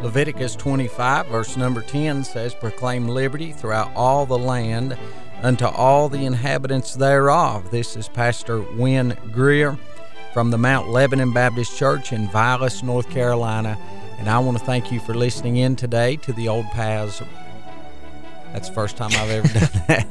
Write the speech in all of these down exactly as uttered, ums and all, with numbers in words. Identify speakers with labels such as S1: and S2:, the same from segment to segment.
S1: Leviticus twenty-five, verse number ten says, "Proclaim liberty throughout all the land unto all the inhabitants thereof." This is Pastor Wynn Greer from the Mount Lebanon Baptist Church in Vilas, North Carolina. And I want to thank you for listening in today to the Old Paths. That's the first time I've ever done that.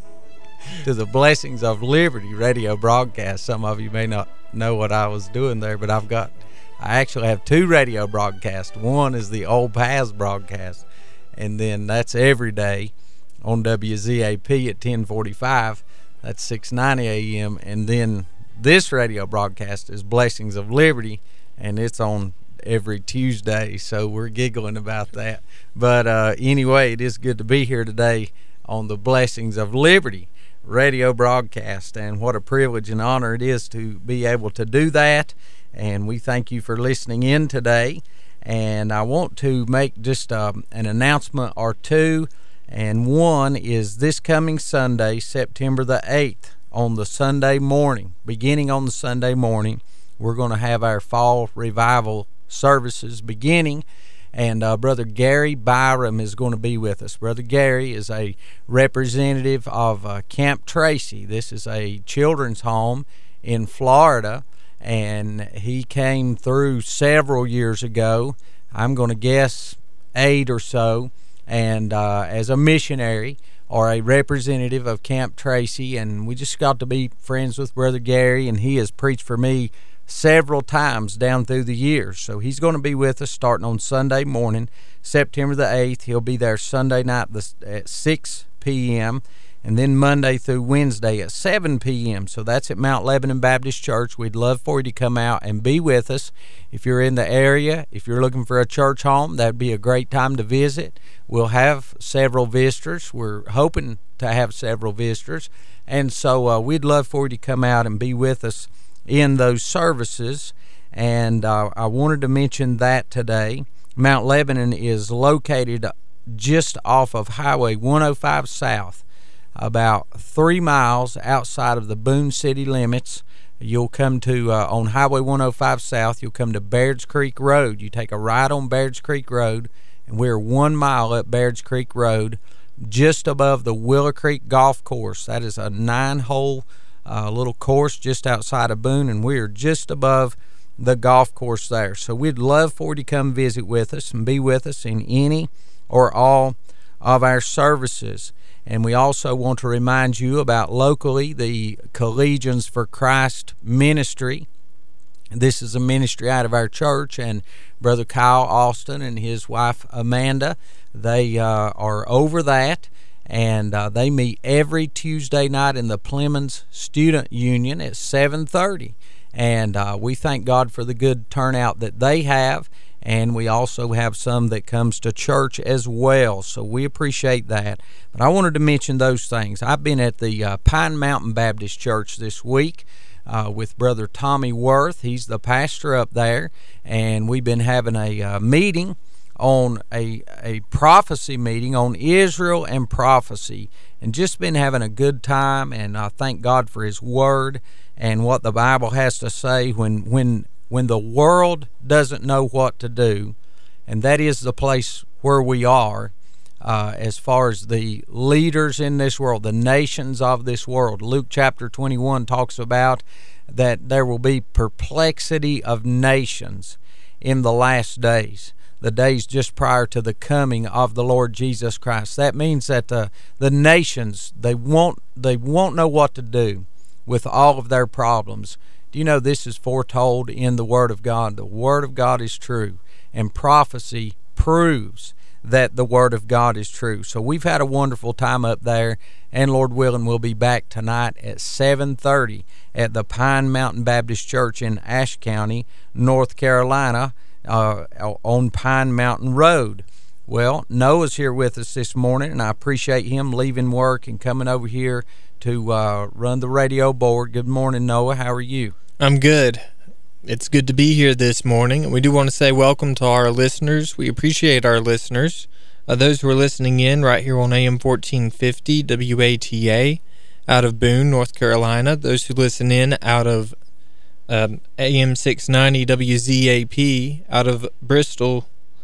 S1: To the Blessings of Liberty radio broadcast. Some of you may not know what I was doing there, but I've got, I actually have two radio broadcasts. One is the Old Paths broadcast, and then that's every day on W Z A P at ten forty-five. That's six ninety A M. And then this radio broadcast is Blessings of Liberty, and it's on every Tuesday, so we're giggling about that. But uh, anyway, it is good to be here today on the Blessings of Liberty radio broadcast, and what a privilege and honor it is to be able to do that. And we thank you for listening in today. And I want to make just um, an announcement or two, and one is this coming Sunday, September the eighth, on the Sunday morning, beginning on the Sunday morning, we're going to have our fall revival services beginning. And uh, Brother Gary Byram is going to be with us. Brother Gary is a representative of uh, Camp Tracy. This is a children's home in Florida, and he came through several years ago. I'm going to guess eight or so, and uh, as a missionary or a representative of Camp Tracy, and we just got to be friends with Brother Gary, and he has preached for me several times down through the years. So he's going to be with us starting on Sunday morning, September the eighth. He'll be there Sunday night at six p.m. and then Monday through Wednesday at seven p.m. So that's at Mount Lebanon Baptist Church. We'd love for you to come out and be with us. If you're in the area, if you're looking for a church home, that'd be a great time to visit. We'll have several visitors. We're hoping to have several visitors. And so uh, we'd love for you to come out and be with us in those services. And uh, I wanted to mention that today. Mount Lebanon is located just off of Highway one oh five South, about three miles outside of the Boone City limits. You'll come to, uh, on Highway one oh five South, you'll come to Baird's Creek Road. You take a right on Baird's Creek Road, and we're one mile up Baird's Creek Road, just above the Willow Creek Golf Course. That is a nine-hole a uh, little course just outside of Boone, and we're just above the golf course there. So we'd love for you to come visit with us and be with us in any or all of our services. And we also want to remind you about locally the Collegians for Christ ministry. This is a ministry out of our church, and Brother Kyle Austin and his wife Amanda, they uh, are over that. And uh, they meet every Tuesday night in the Plemons Student Union at seven thirty. And uh, we thank God for the good turnout that they have. And we also have some that comes to church as well. So we appreciate that. But I wanted to mention those things. I've been at the uh, Pine Mountain Baptist Church this week uh, with Brother Tommy Worth. He's the pastor up there. And we've been having a uh, meeting on a a prophecy meeting on Israel and prophecy, and just been having a good time. And I thank God for His Word and what the Bible has to say when when when the world doesn't know what to do, and that is the place where we are uh, as far as the leaders in this world, the nations of this world. Luke chapter twenty-one talks about that there will be perplexity of nations in the last days, the days just prior to the coming of the Lord Jesus Christ. That means that the the nations, they won't they won't know what to do with all of their problems. Do you know this is foretold in the Word of God? The Word of God is true, and prophecy proves that the Word of God is true. So we've had a wonderful time up there, and Lord willing, we'll be back tonight at seven thirty at the Pine Mountain Baptist Church in Ashe County, North Carolina, Uh, on Pine Mountain Road. Well, Noah's here with us this morning, and I appreciate him leaving work and coming over here to uh, run the radio board. Good morning, Noah. How are you?
S2: I'm good. It's good to be here this morning, and we do want to say welcome to our listeners. We appreciate our listeners. Uh, those who are listening in right here on A M fourteen fifty W A T A out of Boone, North Carolina. Those who listen in out of um, A M six ninety W Z A P out of Bristol,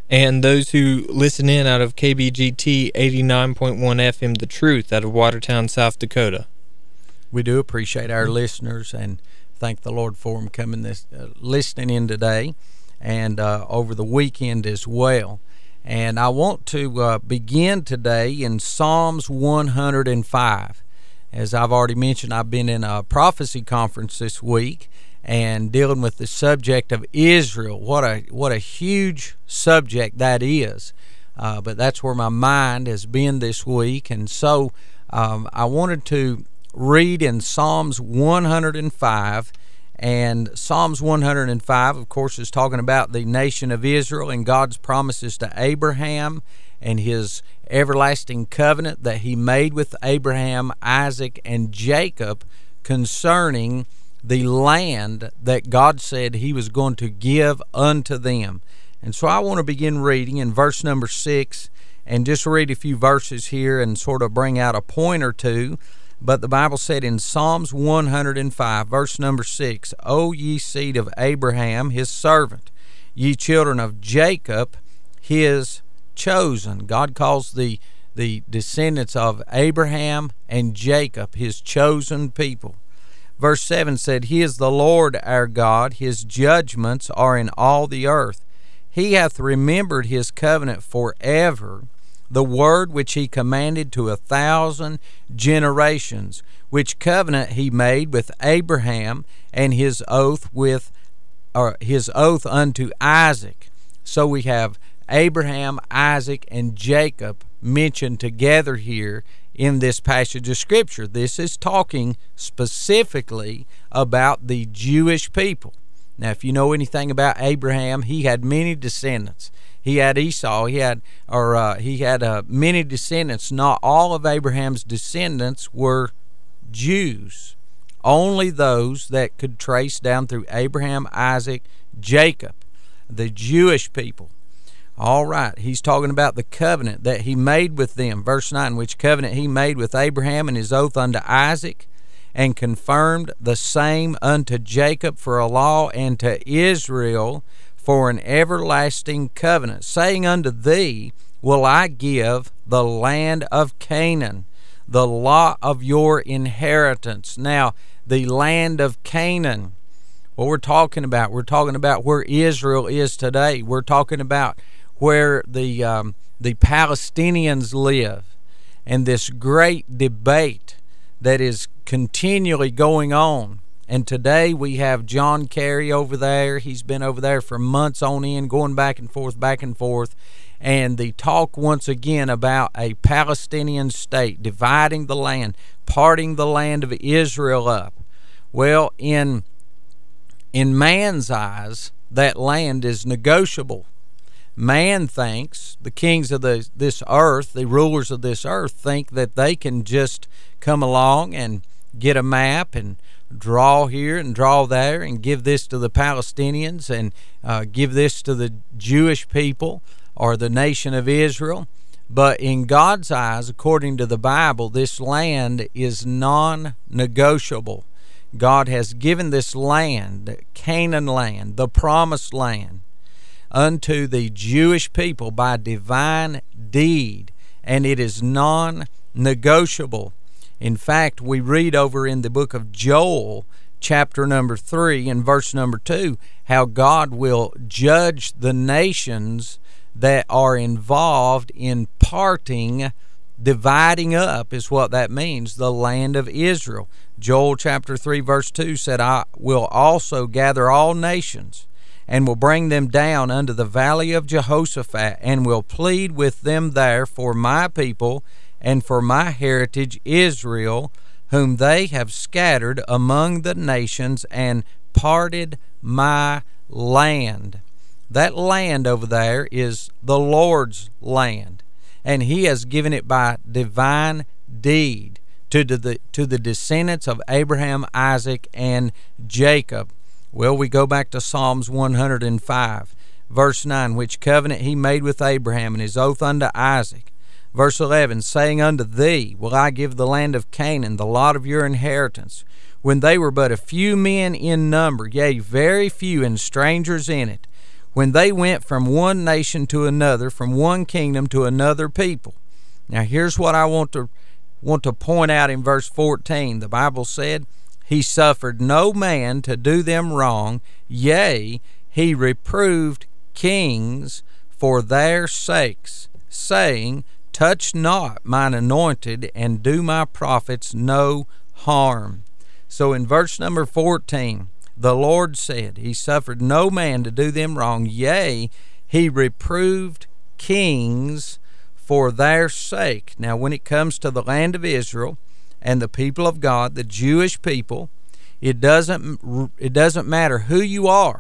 S2: and those who listen in out of K B G T eighty-nine point one F M The Truth out of Watertown, South Dakota.
S1: We do appreciate our listeners and thank the Lord for them coming this uh, listening in today and uh, over the weekend as well. And I want to uh, begin today in Psalms one hundred five. As I've already mentioned, I've been in a prophecy conference this week and dealing with the subject of Israel. What a what a huge subject that is. Uh, but that's where my mind has been this week. And so um, I wanted to read in Psalms one hundred five. And Psalms one hundred five, of course, is talking about the nation of Israel and God's promises to Abraham and his everlasting covenant that he made with Abraham, Isaac, and Jacob concerning the land that God said he was going to give unto them. And so I want to begin reading in verse number six and just read a few verses here and sort of bring out a point or two. But the Bible said in Psalms one hundred five, verse number six, O ye seed of Abraham, his servant, ye children of Jacob, his chosen. God calls the, the descendants of Abraham and Jacob his chosen people. Verse seven said, He is the Lord our God, his judgments are in all the earth. He hath remembered his covenant forever, the word which he commanded to a thousand generations, which covenant he made with Abraham, and his oath with or his oath unto Isaac. So we have Abraham, Isaac, and Jacob mentioned together here in this passage of Scripture. This is talking specifically about the Jewish people. Now, if you know anything about Abraham, he had many descendants. He had Esau. He had, or uh, he had uh, many descendants. Not all of Abraham's descendants were Jews. Only those that could trace down through Abraham, Isaac, Jacob, the Jewish people. All right, he's talking about the covenant that he made with them. Verse nine, which covenant he made with Abraham and his oath unto Isaac, and confirmed the same unto Jacob for a law, and to Israel for an everlasting covenant, saying unto thee, will I give the land of Canaan, the lot of your inheritance. Now, the land of Canaan, what we're talking about, we're talking about where Israel is today. We're talking about where the um, the Palestinians live, and this great debate that is continually going on. And today we have John Kerry over there. He's been over there for months on end, going back and forth, back and forth. And the talk once again about a Palestinian state, dividing the land, parting the land of Israel up. Well, in, in man's eyes, that land is negotiable. Man thinks, the kings of the, this earth, the rulers of this earth, think that they can just come along and get a map and draw here and draw there and give this to the Palestinians and uh, give this to the Jewish people or the nation of Israel. But in God's eyes, according to the Bible, this land is non-negotiable. God has given this land, Canaan land, the promised land, unto the Jewish people by divine deed, and it is non-negotiable. In fact, we read over in the book of Joel, chapter number three and verse number two, how God will judge the nations that are involved in parting, dividing up is what that means, the land of Israel. Joel chapter three verse two said, I will also gather all nations and will bring them down unto the valley of Jehoshaphat, and will plead with them there for my people and for my heritage Israel, whom they have scattered among the nations and parted my land. That land over there is the Lord's land, and he has given it by divine deed to the to the descendants of Abraham, Isaac, and Jacob. Well, we go back to Psalms one hundred five, verse nine, which covenant he made with Abraham and his oath unto Isaac. Verse eleven, saying unto thee, will I give the land of Canaan, the lot of your inheritance, when they were but a few men in number, yea, very few, and strangers in it. when they went from one nation to another, from one kingdom to another people. Now here's what I want to want to point out in verse fourteen. The Bible said, he suffered no man to do them wrong, yea, he reproved kings for their sakes, saying, touch not mine anointed, and do my prophets no harm. So in verse number fourteen, the Lord said, he suffered no man to do them wrong, yea, he reproved kings for their sake. Now when it comes to the land of Israel and the people of God, the Jewish people, it doesn't it doesn't matter who you are.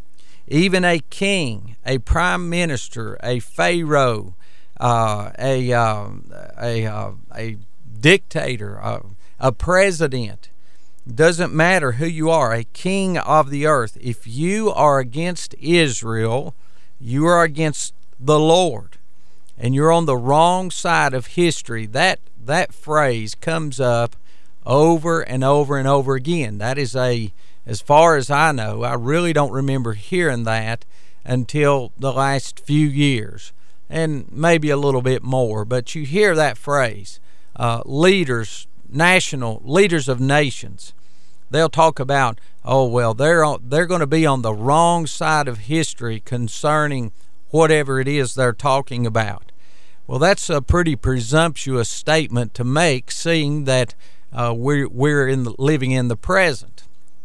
S1: Even a king, a prime minister, a pharaoh, uh, a uh, a uh, a dictator, uh, a president, doesn't matter who you are, a king of the earth. If you are against Israel, you are against the Lord, and you're on the wrong side of history. That that phrase comes up over and over and over again. That is a, as far as I know, I really don't remember hearing that until the last few years, and maybe a little bit more. But you hear that phrase, uh, leaders, national leaders of nations. They'll talk about, oh well, they're on, they're going to be on the wrong side of history concerning whatever it is they're talking about. Well, that's a pretty presumptuous statement to make, seeing that uh, we're we're in the, living in the present,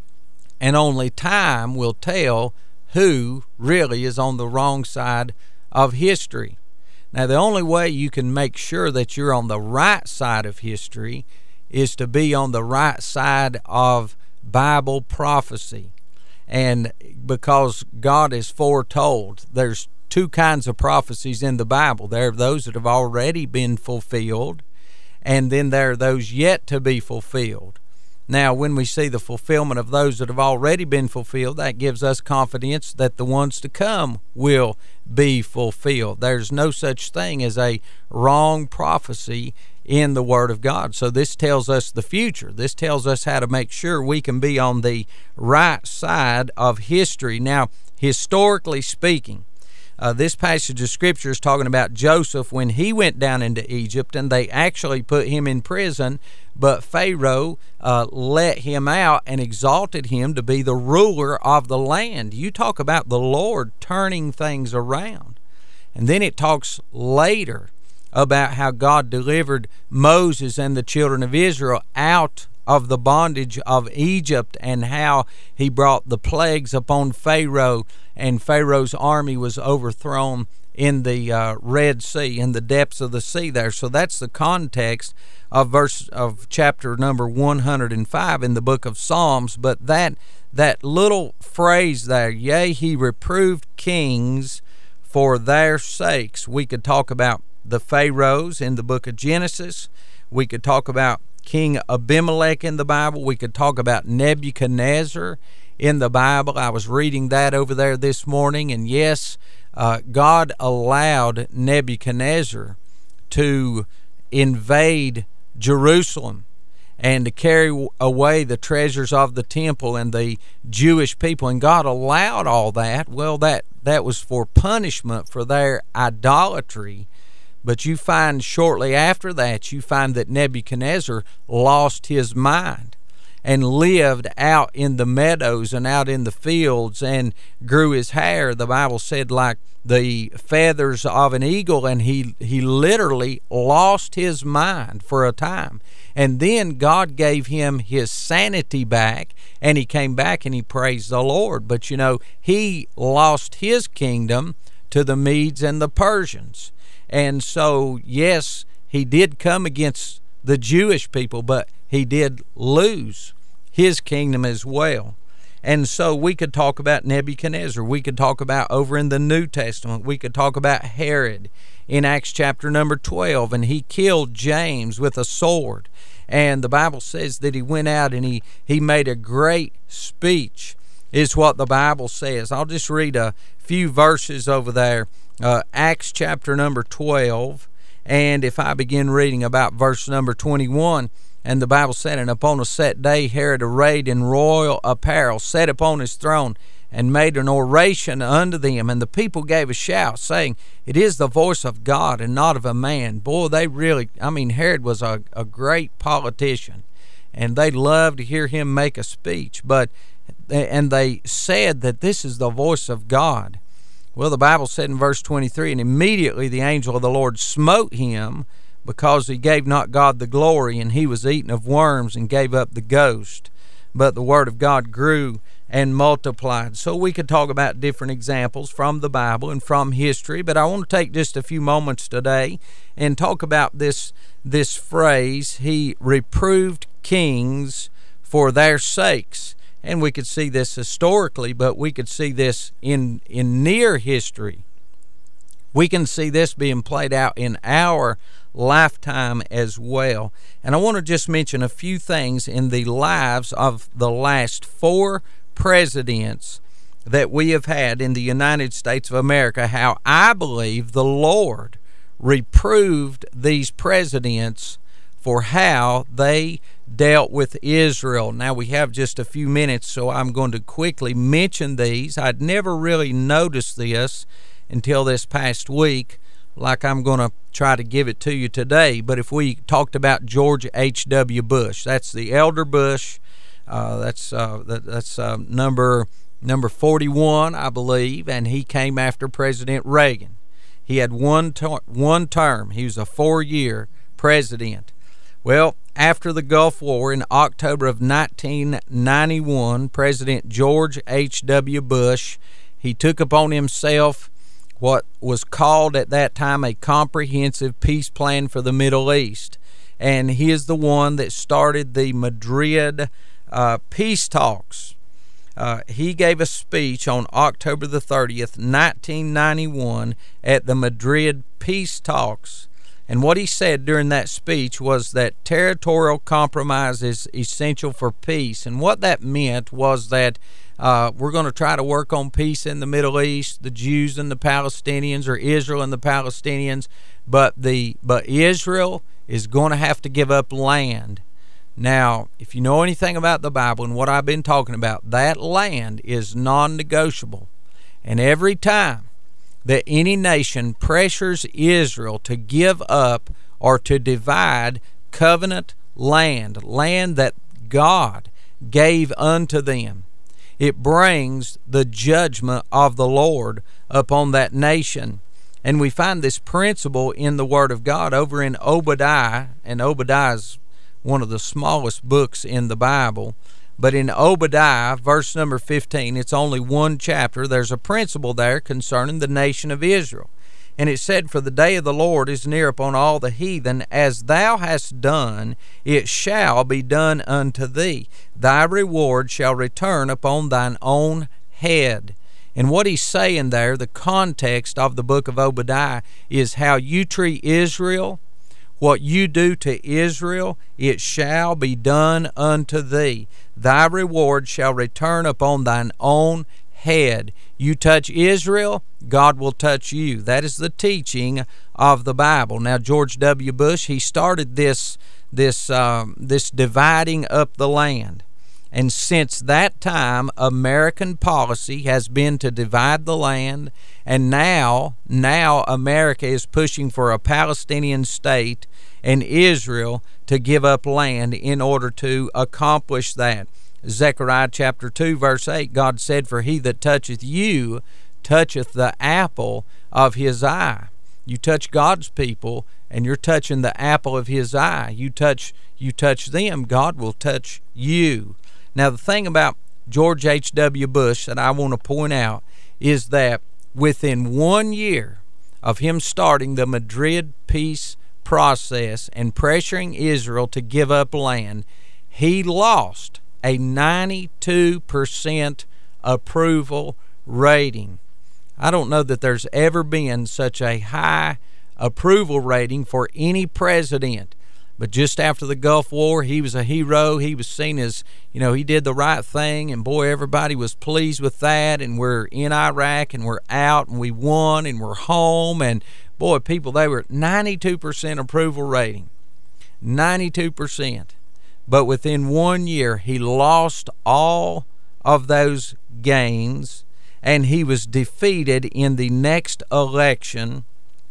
S1: and only time will tell who really is on the wrong side of history. Now, the only way you can make sure that you're on the right side of history is to be on the right side of Bible prophecy. And because God is foretold, there's two kinds of prophecies in the Bible. There are those that have already been fulfilled, and then there are those yet to be fulfilled. Now, when we see the fulfillment of those that have already been fulfilled, that gives us confidence that the ones to come will be fulfilled. There's no such thing as a wrong prophecy in the Word of God. So this tells us the future. This tells us how to make sure we can be on the right side of history. Now, historically speaking, Uh, this passage of Scripture is talking about Joseph when he went down into Egypt, and they actually put him in prison, but Pharaoh uh, let him out and exalted him to be the ruler of the land. You talk about the Lord turning things around. And then it talks later about how God delivered Moses and the children of Israel out of the bondage of Egypt, and how he brought the plagues upon Pharaoh, and Pharaoh's army was overthrown in the uh, Red Sea, in the depths of the sea there. So that's the context of verse of chapter number one hundred five in the book of Psalms. But that that little phrase there, yea, he reproved kings for their sakes. We could talk about the Pharaohs in the book of Genesis. We could talk about King Abimelech in the Bible. We could talk about Nebuchadnezzar in the Bible. I was reading that over there this morning, and yes, uh, God allowed Nebuchadnezzar to invade Jerusalem and to carry away the treasures of the temple and the Jewish people, and God allowed all that. Well, that, that was for punishment for their idolatry. But you find shortly after that, you find that Nebuchadnezzar lost his mind and lived out in the meadows and out in the fields and grew his hair, the Bible said, like the feathers of an eagle, and he, he literally lost his mind for a time. And then God gave him his sanity back, and he came back and he praised the Lord. But you know, he lost his kingdom to the Medes and the Persians. And so, yes, he did come against the Jewish people, but he did lose his kingdom as well. And so we could talk about Nebuchadnezzar. We could talk about over in the New Testament, we could talk about Herod in Acts chapter number twelve, and he killed James with a sword. And the Bible says that he went out and he, he made a great speech, is what the Bible says. I'll just read a few verses over there. Uh, Acts chapter number twelve, and if I begin reading about verse number twenty-one, And the Bible said, and upon a set day Herod, arrayed in royal apparel, sat upon his throne, and made an oration unto them. And the people gave a shout, saying, It is the voice of God, and not of a man. Boy, they really, I mean, Herod was a, a great politician, and they loved to hear him make a speech. But, and they said that this is the voice of God. Well, the Bible said in verse twenty-three, And immediately the angel of the Lord smote him, because he gave not God the glory, and he was eaten of worms, and gave up the ghost. But the word of God grew and multiplied. So we could talk about different examples from the Bible and from history, but I want to take just a few moments today and talk about this this phrase, he reproved kings for their sakes. And we could see this historically, but we could see this in in near history. We can see this being played out in our lifetime as well. And I want to just mention a few things in the lives of the last four presidents that we have had in the United States of America, how I believe the Lord reproved these presidents for how they dealt with Israel. Now we have just a few minutes, so I'm going to quickly mention these. I'd never really noticed this until this past week, like I'm going to try to give it to you today. But if we talked about George H W Bush, that's the elder Bush. Uh, that's uh, that, that's uh, number number forty-one, I believe, and he came after President Reagan. He had one ter- one term. He was a four-year president. Well, after the Gulf War in October of nineteen ninety-one, President George H W Bush, he took upon himself what was called at that time a comprehensive peace plan for the Middle East. And he is the one that started the Madrid uh, peace talks. Uh, he gave a speech on October the thirtieth, nineteen ninety-one at the Madrid peace talks. And what he said during that speech was that territorial compromise is essential for peace. And what that meant was that Uh, we're going to try to work on peace in the Middle East, the Jews and the Palestinians, or Israel and the Palestinians, but the but Israel is going to have to give up land. Now, if you know anything about the Bible and what I've been talking about, that land is non-negotiable. And every time that any nation pressures Israel to give up or to divide covenant land, land that God gave unto them, it brings the judgment of the Lord upon that nation. And we find this principle in the Word of God over in Obadiah, and Obadiah is one of the smallest books in the Bible. But in Obadiah, verse number fifteen, it's only one chapter, there's a principle there concerning the nation of Israel. And it said, For the day of the Lord is near upon all the heathen. As thou hast done, it shall be done unto thee. Thy reward shall return upon thine own head. And what he's saying there, the context of the book of Obadiah, is how you treat Israel, what you do to Israel, it shall be done unto thee. Thy reward shall return upon thine own head. You touch Israel, God will touch you. That is the teaching of the Bible. Now, George W. Bush, he started this this um, this dividing up the land, and since that time, American policy has been to divide the land. And now, now America is pushing for a Palestinian state and Israel to give up land in order to accomplish that. Zechariah chapter two, verse eight, God said, For he that toucheth you toucheth the apple of his eye. You touch God's people, and you're touching the apple of his eye. You touch, you touch them, God will touch you. Now, the thing about George H W Bush that I want to point out is that within one year of him starting the Madrid peace process and pressuring Israel to give up land, he lost a ninety-two percent approval rating. I don't know that there's ever been such a high approval rating for any president. But just after the Gulf War, he was a hero. He was seen as, you know, he did the right thing, and boy, everybody was pleased with that. And we're in Iraq, and we're out, and we won, and we're home. And boy, people, they were ninety-two percent approval rating. ninety-two percent. but within one year he lost all of those gains, and he was defeated in the next election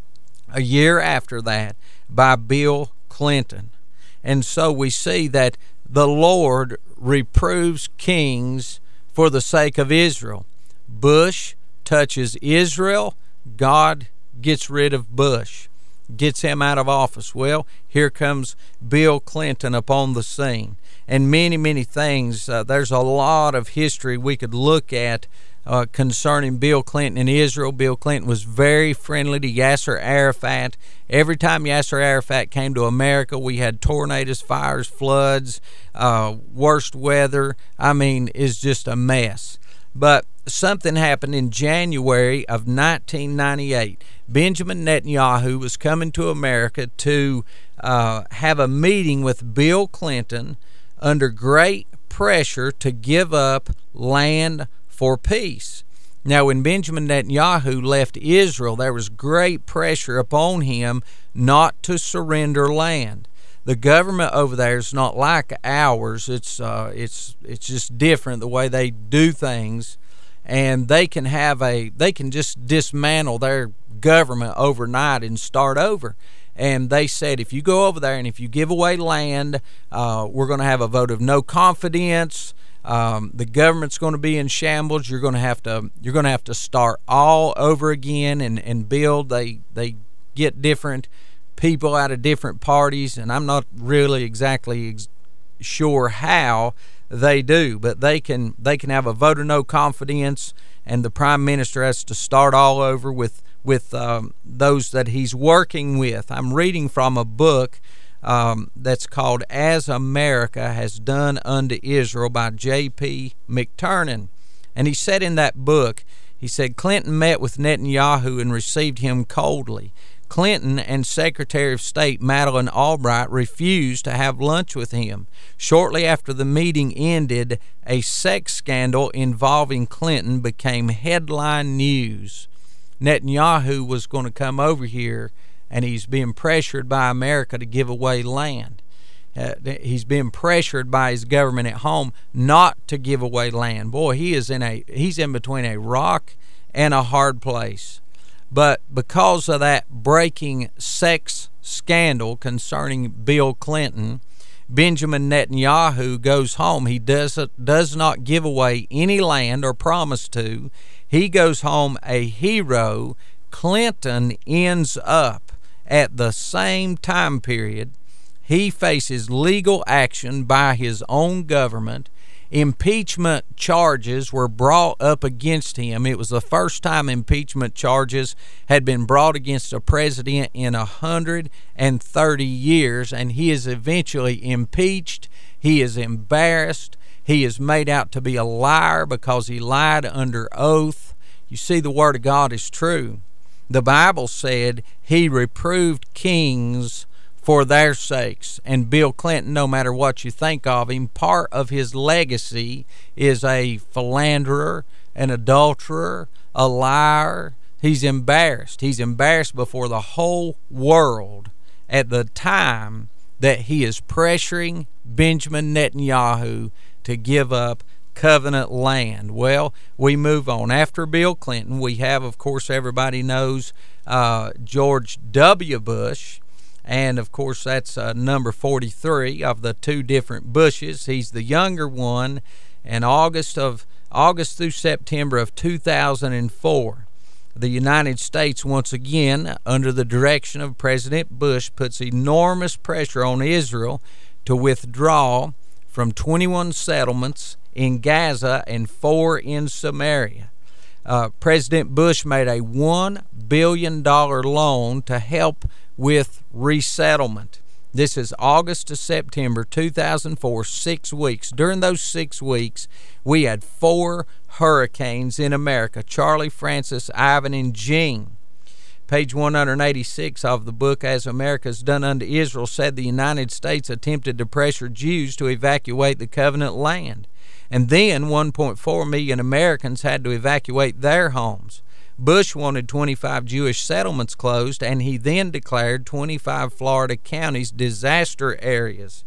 S1: a year after that by Bill Clinton. And so we see that the Lord reproves kings for the sake of Israel. Bush touches Israel, God gets rid of Bush, gets him out of office. Well, here comes Bill Clinton upon the scene. And many, many things. Uh, there's a lot of history we could look at uh, concerning Bill Clinton and Israel. Bill Clinton was very friendly to Yasser Arafat. Every time Yasser Arafat came to America, we had tornadoes, fires, floods, uh, worst weather. I mean, it's just a mess. But something happened in January of nineteen ninety-eight. Benjamin Netanyahu was coming to America to uh, have a meeting with Bill Clinton under great pressure to give up land for peace. Now, when Benjamin Netanyahu left Israel, there was great pressure upon him not to surrender land. The government over there is not like ours. It's uh, it's it's just different the way they do things, and they can have a they can just dismantle their government overnight and start over. And they said, if you go over there and if you give away land, uh, we're going to have a vote of no confidence. Um, the government's going to be in shambles. You're going to have to you're going to have to start all over again and, and build. They they get different people out of different parties, and I'm not really exactly ex- sure how they do, but they can they can have a vote of no confidence, and the prime minister has to start all over with with um, those that he's working with. I'm reading from a book um, that's called As America Has Done Unto Israel by J P McTernan. And he said in that book, he said, Clinton met with Netanyahu and received him coldly. Clinton and Secretary of State Madeleine Albright refused to have lunch with him. Shortly after the meeting ended, a sex scandal involving Clinton became headline news. Netanyahu was going to come over here, and he's being pressured by America to give away land. Uh, he's being pressured by his government at home not to give away land. Boy, he is in a he's in between a rock and a hard place. But because of that breaking sex scandal concerning Bill Clinton, Benjamin Netanyahu goes home. He does does not give away any land or promise to. He goes home a hero. Clinton ends up at the same time period. He faces legal action by his own government. Impeachment charges were brought up against him. It was the first time impeachment charges had been brought against a president in one hundred thirty years, and he is eventually impeached. He is embarrassed. He is made out to be a liar because he lied under oath. You see, the Word of God is true. The Bible said he reproved kings for their sakes. And Bill Clinton, no matter what you think of him, part of his legacy is a philanderer, an adulterer, a liar. He's embarrassed. He's embarrassed before the whole world at the time that he is pressuring Benjamin Netanyahu to give up covenant land. Well, we move on. After Bill Clinton, we have, of course, everybody knows uh, George W. Bush. And, of course, that's uh, number forty-three of the two different Bushes. He's the younger one. And August of August through September of two thousand four, the United States, once again, under the direction of President Bush, puts enormous pressure on Israel to withdraw from twenty-one settlements in Gaza and four in Samaria. Uh, President Bush made a one billion dollars loan to help with resettlement. This is August to September two thousand four, six weeks. During those six weeks, we had four hurricanes in America: Charlie, Francis, Ivan, and Jean. Page one hundred eighty-six of the book As America Has Done Unto Israel said the United States attempted to pressure Jews to evacuate the covenant land. And then one point four million Americans had to evacuate their homes. Bush wanted twenty-five Jewish settlements closed, and he then declared twenty-five Florida counties disaster areas.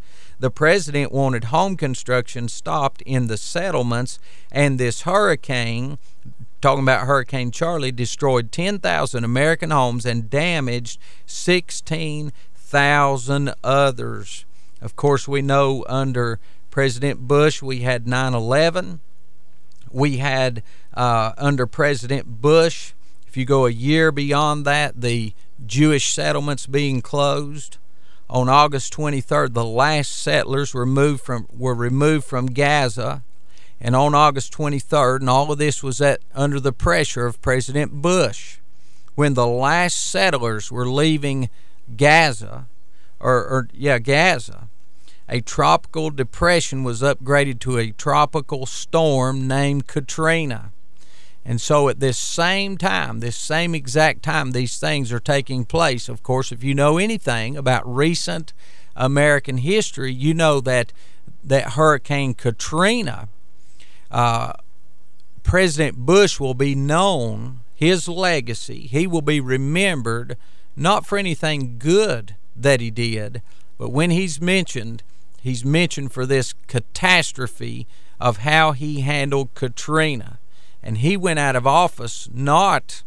S1: the president wanted home construction stopped in the settlements, and this hurricane, talking about Hurricane Charlie, destroyed ten thousand American homes and damaged sixteen thousand others. Of course, we know under President Bush we had nine eleven. We had uh, under President Bush, if you go a year beyond that, the Jewish settlements being closed. On August twenty-third, the last settlers were moved from were removed from Gaza, and on August twenty-third, and all of this was at under the pressure of President Bush, when the last settlers were leaving Gaza, or, or yeah, Gaza, a tropical depression was upgraded to a tropical storm named Katrina. And so at this same time, this same exact time these things are taking place, of course, if you know anything about recent American history, you know that that Hurricane Katrina, uh, President Bush will be known, his legacy, he will be remembered not for anything good that he did, but when he's mentioned, he's mentioned for this catastrophe of how he handled Katrina. And he went out of office not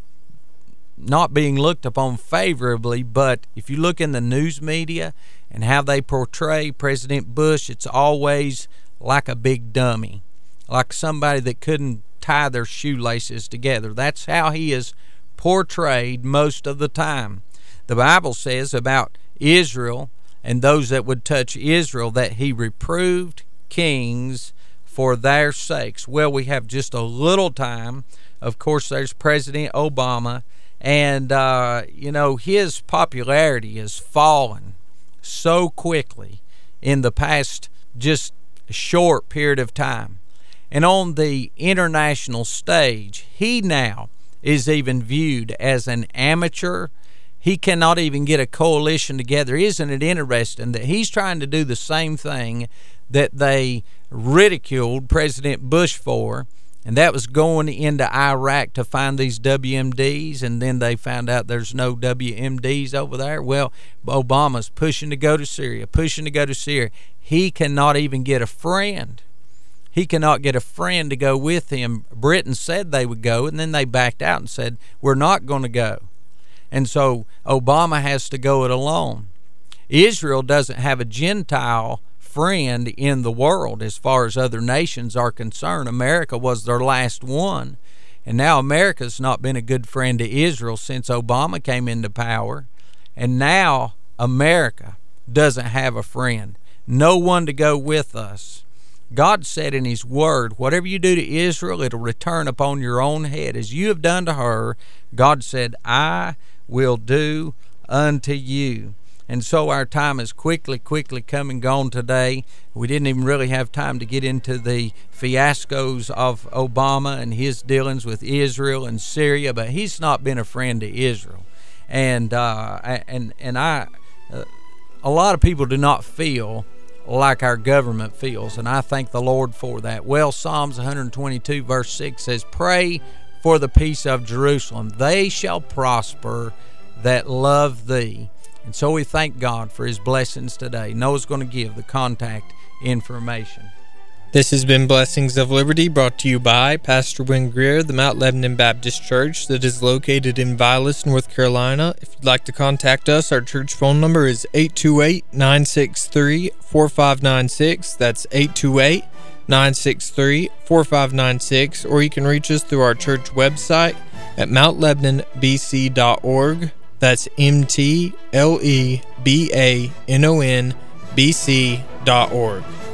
S1: not being looked upon favorably, but if you look in the news media and how they portray President Bush, it's always like a big dummy, like somebody that couldn't tie their shoelaces together. That's how he is portrayed most of the time. The Bible says about Israel and those that would touch Israel that he reproved kings for their sakes. Well, we have just a little time. Of course, there's President Obama, and uh, you know, his popularity has fallen so quickly in the past just short period of time. And on the international stage, he now is even viewed as an amateur. He cannot even get a coalition together. Isn't it interesting that he's trying to do the same thing that they ridiculed President Bush for, and that was going into Iraq to find these W M Ds, and then they found out there's no W M Ds over there? Well, Obama's pushing to go to Syria, pushing to go to Syria. He cannot even get a friend. He cannot get a friend to go with him. Britain said they would go, and then they backed out and said, we're not going to go. And so Obama has to go it alone. Israel doesn't have a Gentile friend in the world as far as other nations are concerned. America was their last one, and now America's not been a good friend to Israel since Obama came into power, and now America doesn't have a friend, no one to go with us. God said in his word, whatever you do to Israel, it'll return upon your own head. As you have done to her, God said, I will do unto you. And so our time is quickly, quickly come and gone today. We didn't even really have time to get into the fiascos of Obama and his dealings with Israel and Syria, but he's not been a friend to Israel. And uh, and and I, uh, a lot of people do not feel like our government feels, and I thank the Lord for that. Well, Psalms one twenty-two verse six says, pray for the peace of Jerusalem. They shall prosper that love thee. And so we thank God for his blessings today. Noah's going to give the contact information.
S2: This has been Blessings of Liberty, brought to you by Pastor Wynn Greer, the Mount Lebanon Baptist Church that is located in Vilas, North Carolina. If you'd like to contact us, our church phone number is eight two eight, nine six three, four five nine six. That's eight two eight, nine six three, four five nine six. Or you can reach us through our church website at mount lebanon b c dot org. That's M T L E B A N O N B C dot org.